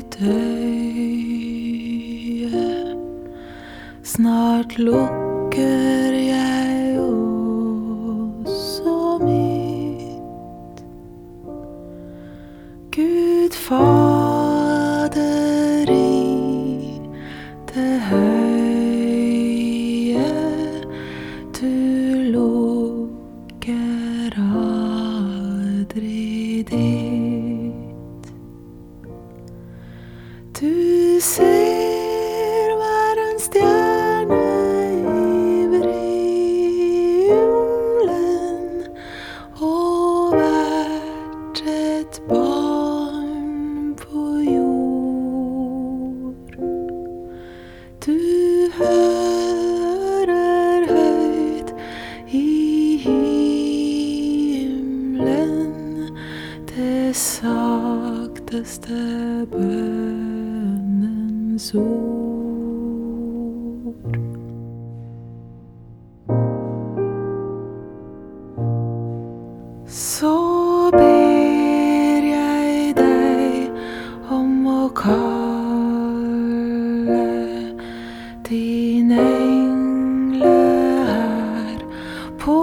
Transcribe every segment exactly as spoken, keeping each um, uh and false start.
ditt øye. Snart lukker jeg også mitt. Gud Fader i det høye, du lukker aldri ditt. Du ser hver en stjerne ivrig i himmelen, og hvert et barn på jord. Du hører høyt i himmelen det sakteste bønnens ord. Så ber jeg deg om å kalle din engle her på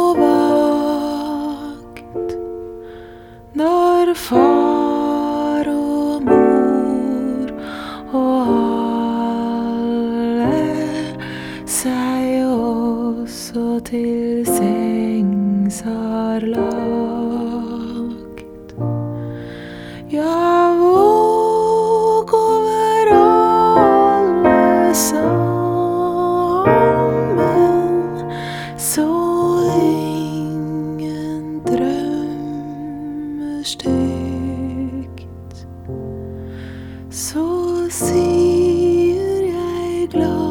vakt, når far og mor og alle seg også til sengs har lagt. Ja, våg over alle sammen, så ingen drømmer stygt. Så sier jeg glad